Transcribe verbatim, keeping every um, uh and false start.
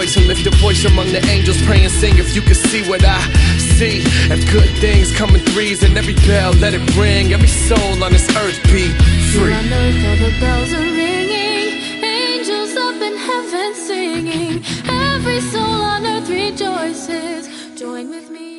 rejoice and lift your voice among the angels. Pray and sing if you can see what I see. If good things come in threes, and every bell let it ring, every soul on this earth be free. Here on earth all the bells are ringing, angels up in heaven singing. Every soul on earth rejoices. Join with me.